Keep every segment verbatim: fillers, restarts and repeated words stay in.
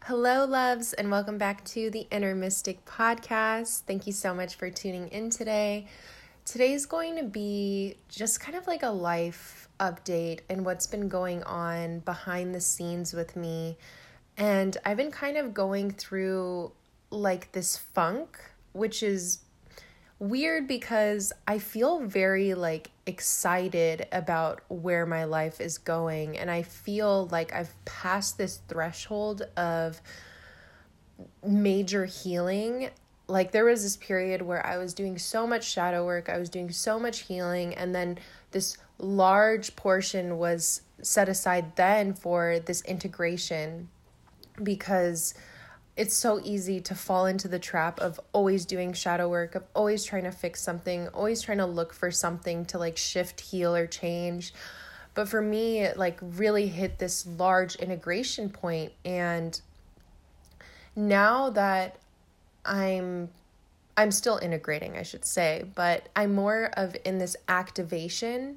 Hello, loves, and welcome back to the Inner Mystic Podcast. Thank you so much for tuning in today. Today's going to be just kind of like a life update and what's been going on behind the scenes with me. And I've been kind of going through like this funk, which is weird because I feel very like excited about where my life is going, and I feel like I've passed this threshold of major healing. Like there was this period where I was doing so much shadow work, I was doing so much healing, and then this large portion was set aside then for this integration, because it's so easy to fall into the trap of always doing shadow work, of always trying to fix something, always trying to look for something to like shift, heal, or change. But for me, it like really hit this large integration point. And now that I'm, I'm still integrating, I should say, but I'm more of in this activation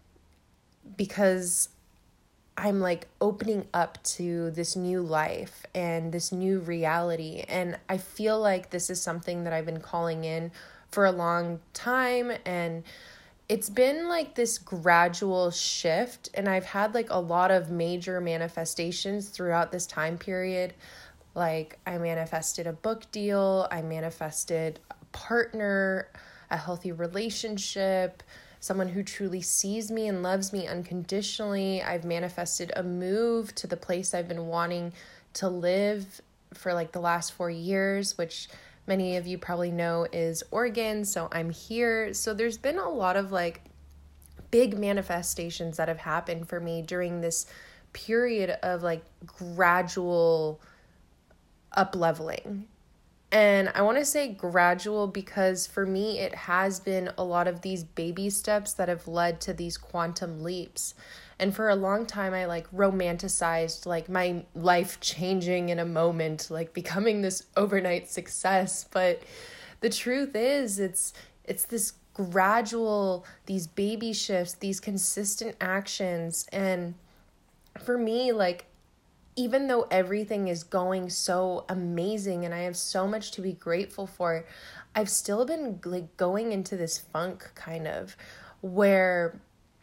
because I'm like opening up to this new life and this new reality. And I feel like this is something that I've been calling in for a long time. And it's been like this gradual shift. And I've had like a lot of major manifestations throughout this time period. Like I manifested a book deal, I manifested a partner, a healthy relationship, someone who truly sees me and loves me unconditionally. I've manifested a move to the place I've been wanting to live for like the last four years, which many of you probably know is Oregon. So I'm here. So there's been a lot of like big manifestations that have happened for me during this period of like gradual up-leveling. And I want to say gradual because for me, it has been a lot of these baby steps that have led to these quantum leaps. And for a long time, I like romanticized like my life changing in a moment, like becoming this overnight success. But the truth is, it's it's this gradual, these baby shifts, these consistent actions. And for me, like, even though everything is going so amazing and I have so much to be grateful for, I've still been like going into this funk kind of where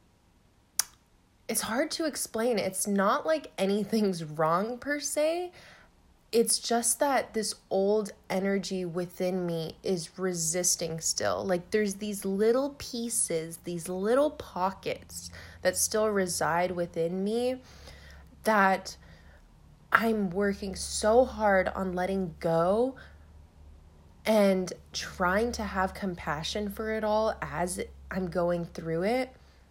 it's hard to explain. It's not like anything's wrong per se. It's just that this old energy within me is resisting still. Like there's these little pieces, these little pockets that still reside within me that I'm working so hard on letting go and trying to have compassion for it all as I'm going through it.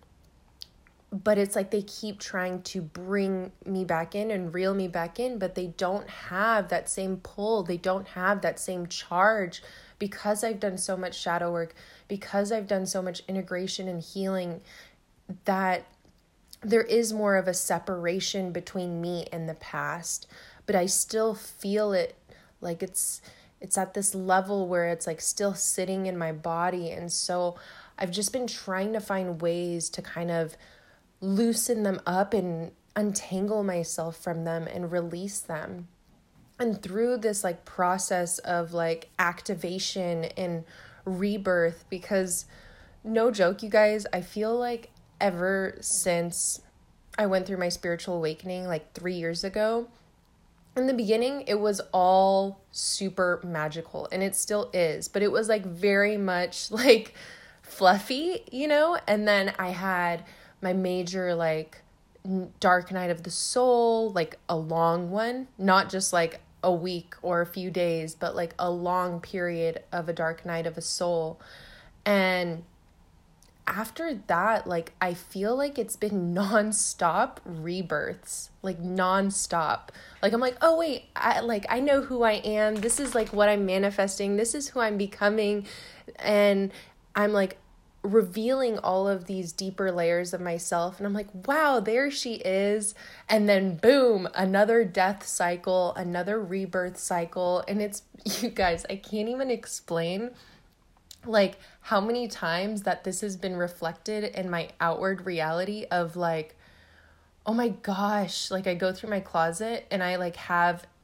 But it's like they keep trying to bring me back in and reel me back in, but they don't have that same pull. They don't have that same charge because I've done so much shadow work, because I've done so much integration and healing, that there is more of a separation between me and the past, but I still feel it like it's it's at this level where it's like still sitting in my body. And so I've just been trying to find ways to kind of loosen them up and untangle myself from them and release them. And through this like process of like activation and rebirth, because no joke, you guys, I feel like ever since I went through my spiritual awakening like three years ago, in the beginning, it was all super magical, and it still is, but it was like very much like fluffy, you know? And then I had my major like dark night of the soul, like a long one, not just like a week or a few days, but like a long period of a dark night of a soul. And after that, like, I feel like it's been nonstop rebirths, like nonstop. Like, I'm like, oh wait, I like, I know who I am. This is like what I'm manifesting. This is who I'm becoming. And I'm like revealing all of these deeper layers of myself. And I'm like, wow, there she is. And then boom, another death cycle, another rebirth cycle. And it's, you guys, I can't even explain like how many times that this has been reflected in my outward reality of like, oh my gosh, like I go through my closet and I like have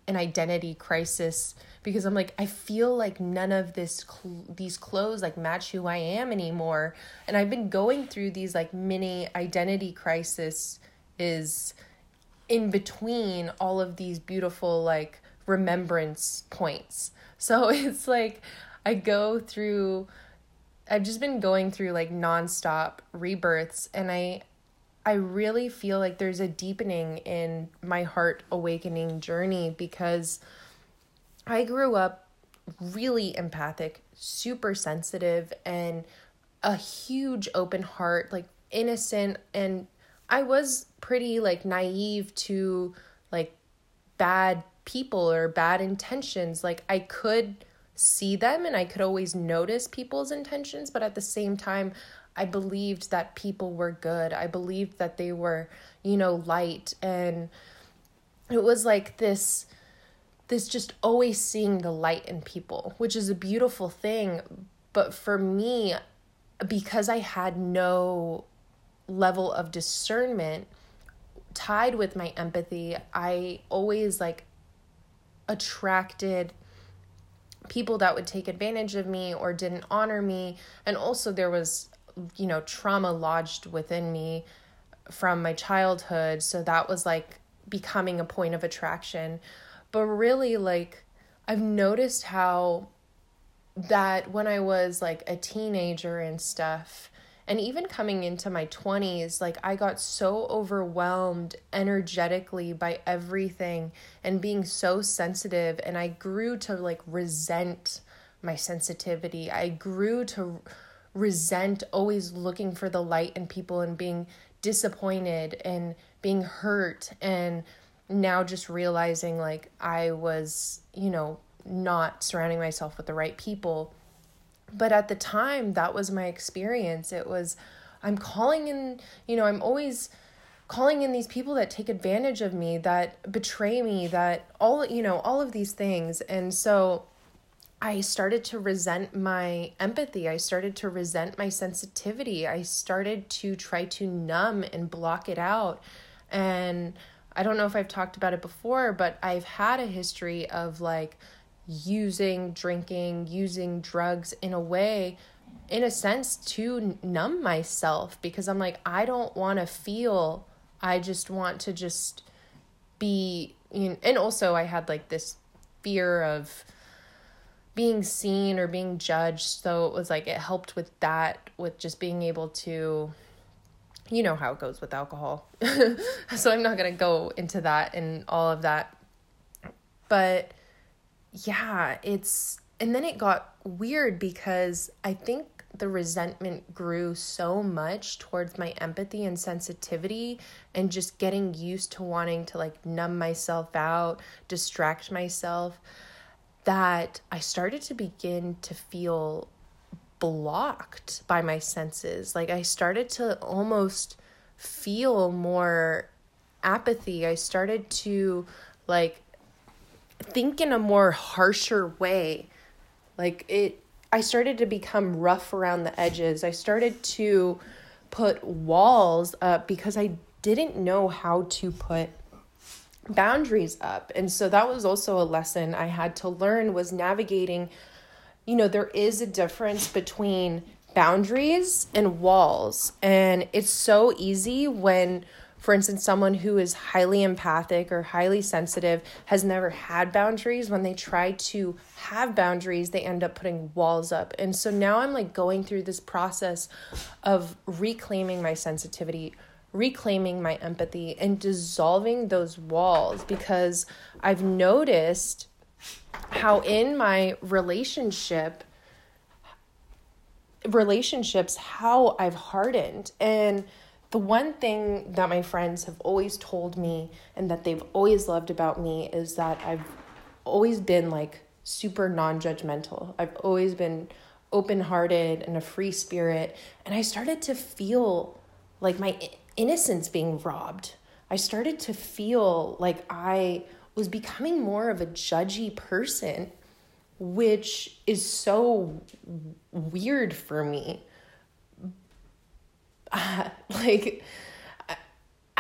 an identity crisis because I'm like, I feel like none of this, cl- these clothes like match who I am anymore. And I've been going through these like mini identity crisis is in between all of these beautiful like remembrance points. So it's like, I go through, I've just been going through like nonstop rebirths, and I, I really feel like there's a deepening in my heart awakening journey because I grew up really empathic, super sensitive, and a huge open heart, like innocent. And I was pretty like naive to like bad people or bad intentions. Like I could see them and I could always notice people's intentions, but at the same time, I believed that people were good. I believed that they were, you know, light. And it was like this, this just always seeing the light in people, which is a beautiful thing. But for me, because I had no level of discernment tied with my empathy, I always like attracted people that would take advantage of me or didn't honor me. And also there was, you know, trauma lodged within me from my childhood. So that was like becoming a point of attraction. But really, like, I've noticed how that when I was like a teenager and stuff, and even coming into my twenties, like I got so overwhelmed energetically by everything and being so sensitive. And I grew to like resent my sensitivity. I grew to resent always looking for the light in people and being disappointed and being hurt. And now just realizing like I was, you know, not surrounding myself with the right people. But at the time, that was my experience. It was, I'm calling in, you know, I'm always calling in these people that take advantage of me, that betray me, that all, you know, all of these things. And so I started to resent my empathy. I started to resent my sensitivity. I started to try to numb and block it out. And I don't know if I've talked about it before, but I've had a history of like using, drinking, using drugs in a way, in a sense, to numb myself because I'm like, I don't want to feel, I just want to just be, you know, and also I had like this fear of being seen or being judged. So it was like, it helped with that, with just being able to, you know how it goes with alcohol. So I'm not going to go into that and all of that. But yeah, it's, and then it got weird because I think the resentment grew so much towards my empathy and sensitivity and just getting used to wanting to like numb myself out, distract myself, that I started to begin to feel blocked by my senses. Like I started to almost feel more apathy. I started to like think in a more harsher way. Like it, I started to become rough around the edges. I started to put walls up because I didn't know how to put boundaries up. And so that was also a lesson I had to learn, was navigating, you know, there is a difference between boundaries and walls. And it's so easy when, for instance, someone who is highly empathic or highly sensitive has never had boundaries. When they try to have boundaries, they end up putting walls up. And so now I'm like going through this process of reclaiming my sensitivity, reclaiming my empathy, and dissolving those walls, because I've noticed how in my relationship relationships, how I've hardened. And the one thing that my friends have always told me and that they've always loved about me is that I've always been like super non-judgmental. I've always been open-hearted and a free spirit. And I started to feel like my innocence being robbed. I started to feel like I was becoming more of a judgy person, which is so weird for me. Uh, like,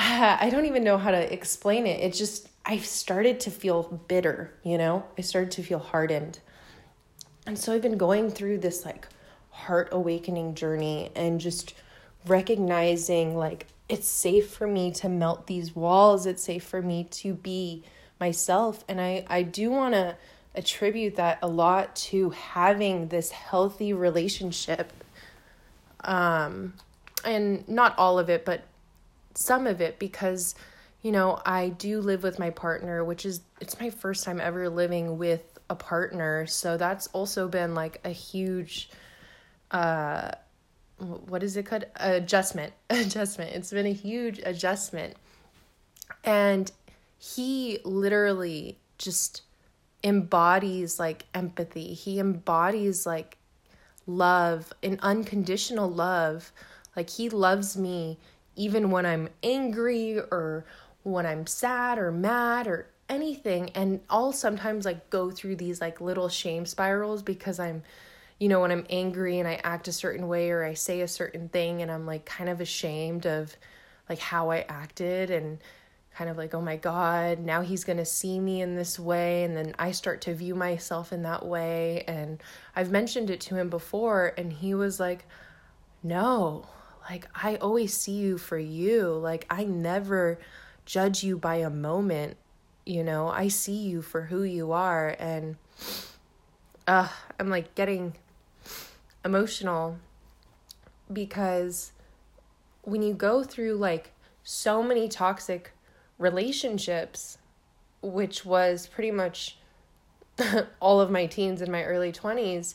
I don't even know how to explain it. It just, I started to feel bitter, you know? I started to feel hardened. And so I've been going through this like heart awakening journey and just recognizing like it's safe for me to melt these walls. It's safe for me to be myself. And I, I do want to attribute that a lot to having this healthy relationship. Um, and not all of it, but some of it, because, you know, I do live with my partner, which is, it's my first time ever living with a partner. So that's also been like a huge, uh, what is it called? Adjustment, adjustment. It's been a huge adjustment. And he literally just embodies like empathy. He embodies like love, an unconditional love. Like he loves me even when I'm angry or when I'm sad or mad or anything. And I'll sometimes like go through these like little shame spirals because I'm, you know, when I'm angry and I act a certain way or I say a certain thing and I'm like kind of ashamed of like how I acted and kind of like, oh my God, now he's going to see me in this way. And then I start to view myself in that way. And I've mentioned it to him before and he was like, no, like I always see you for you. Like I never judge you by a moment, you know, I see you for who you are. And uh, I'm like getting emotional because when you go through like so many toxic relationships, which was pretty much all of my teens and my early twenties,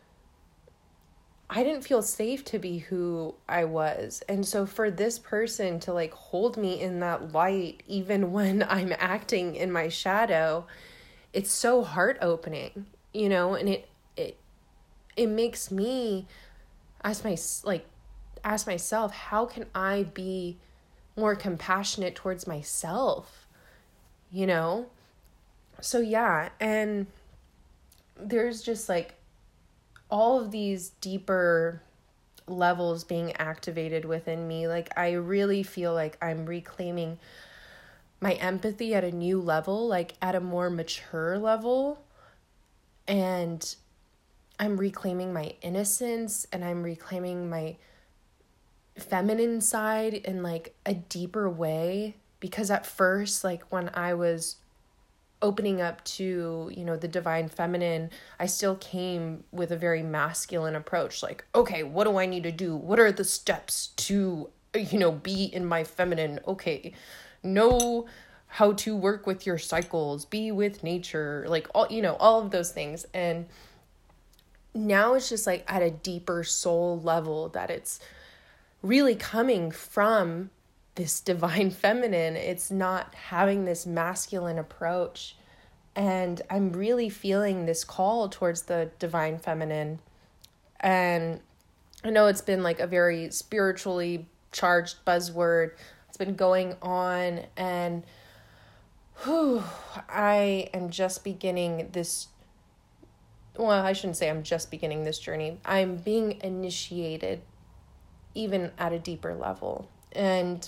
I didn't feel safe to be who I was. And so for this person to like hold me in that light, even when I'm acting in my shadow, it's so heart opening, you know, and it, it, it makes me ask my, like, ask myself, how can I be more compassionate towards myself, you know? So yeah, and there's just like all of these deeper levels being activated within me. Like I really feel like I'm reclaiming my empathy at a new level, like at a more mature level. And I'm reclaiming my innocence and I'm reclaiming my feminine side in like a deeper way. Because at first, like when I was opening up to, you know, the divine feminine, I still came with a very masculine approach. Like, okay, what do I need to do? What are the steps to, you know, be in my feminine? Okay, know how to work with your cycles, be with nature, like all, you know, all of those things. And now it's just like at a deeper soul level that it's really coming from this divine feminine. It's not having this masculine approach. And I'm really feeling this call towards the divine feminine. And I know it's been like a very spiritually charged buzzword. It's been going on, and whew, I am just beginning this. Well, I shouldn't say I'm just beginning this journey. I'm being initiated even at a deeper level. And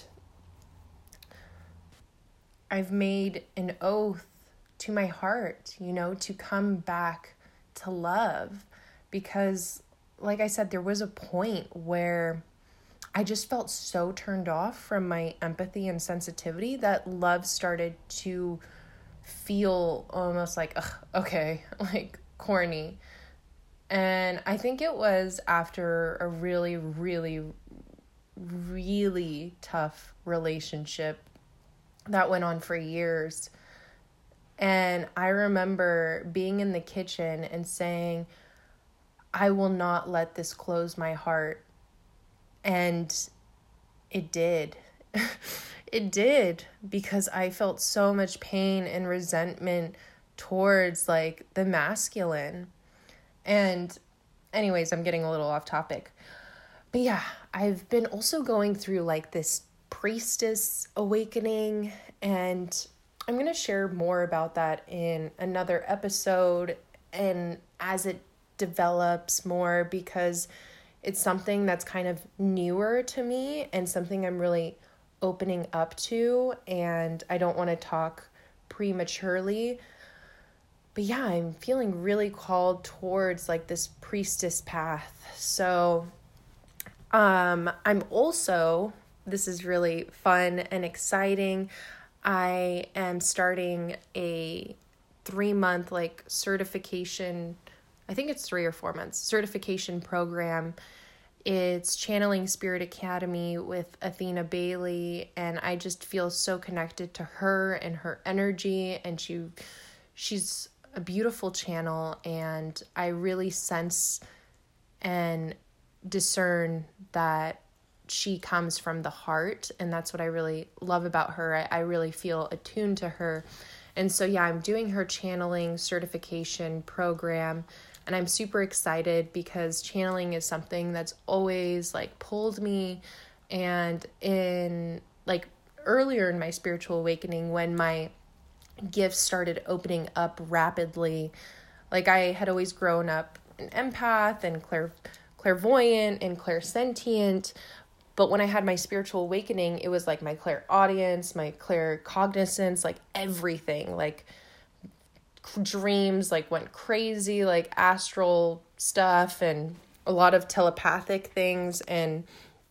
I've made an oath to my heart, you know, to come back to love. Because, like I said, there was a point where I just felt so turned off from my empathy and sensitivity that love started to feel almost like, ugh, okay, like corny. And I think it was after a really, really, really tough relationship that went on for years. And I remember being in the kitchen and saying, I will not let this close my heart. And it did. It did, because I felt so much pain and resentment towards like the masculine. And anyways, I'm getting a little off topic. But yeah, I've been also going through like this priestess awakening, and I'm going to share more about that in another episode and as it develops more, because it's something that's kind of newer to me and something I'm really opening up to, and I don't want to talk prematurely. But yeah, I'm feeling really called towards like this priestess path. So um, I'm also, this is really fun and exciting. I am starting a three month like certification, I think it's three or four months, certification program. It's Channeling Spirit Academy with Athena Bailey, and I just feel so connected to her and her energy, and she she's a beautiful channel, and I really sense and discern that she comes from the heart, and that's what I really love about her. I, I really feel attuned to her. And so yeah, I'm doing her channeling certification program, and I'm super excited because channeling is something that's always like pulled me. And in like earlier in my spiritual awakening, when my gifts started opening up rapidly, like I had always grown up an empath and clair clairvoyant and clairsentient. But when I had my spiritual awakening, it was like my clairaudience, my claircognizance, like everything, like dreams like went crazy, like astral stuff and a lot of telepathic things. And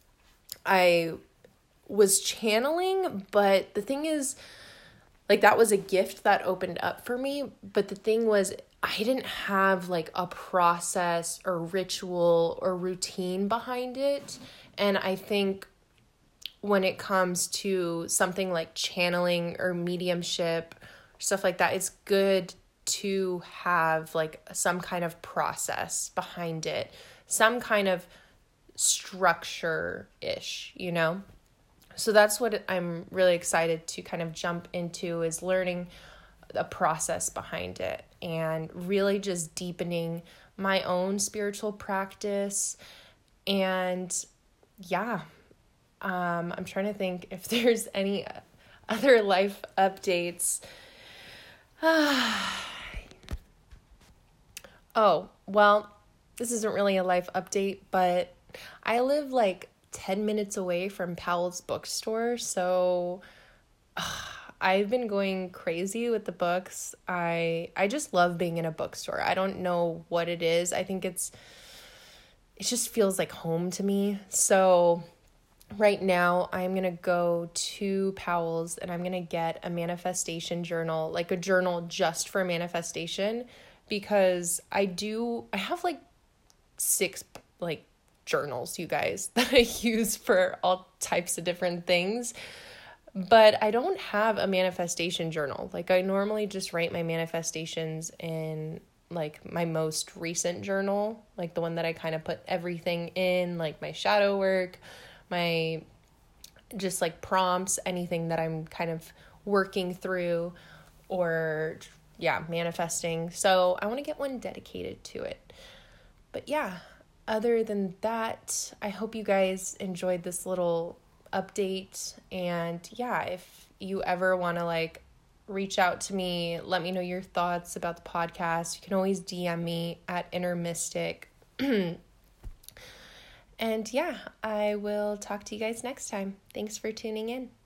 I was channeling, but the thing is, like, that was a gift that opened up for me. But the thing was, I didn't have like a process or ritual or routine behind it. And I think when it comes to something like channeling or mediumship, stuff like that, it's good to have like some kind of process behind it, some kind of structure-ish, you know? So that's what I'm really excited to kind of jump into, is learning a process behind it and really just deepening my own spiritual practice. And yeah, um, I'm trying to think if there's any other life updates. Oh, well, this isn't really a life update, but I live like ten minutes away from Powell's bookstore, so uh, I've been going crazy with the books. I I just love being in a bookstore. I don't know what it is. I think it's it just feels like home to me. So right now I'm going to go to Powell's and I'm going to get a manifestation journal, like a journal just for manifestation, because I do, I have like six like journals, you guys, that I use for all types of different things. But I don't have a manifestation journal. Like I normally just write my manifestations in like my most recent journal, like the one that I kind of put everything in, like my shadow work, my just like prompts, anything that I'm kind of working through or yeah, manifesting. So I want to get one dedicated to it. But yeah, other than that, I hope you guys enjoyed this little update. And yeah, if you ever want to like reach out to me, let me know your thoughts about the podcast, you can always D M me at Inner Mystic. And yeah, I will talk to you guys next time. Thanks for tuning in.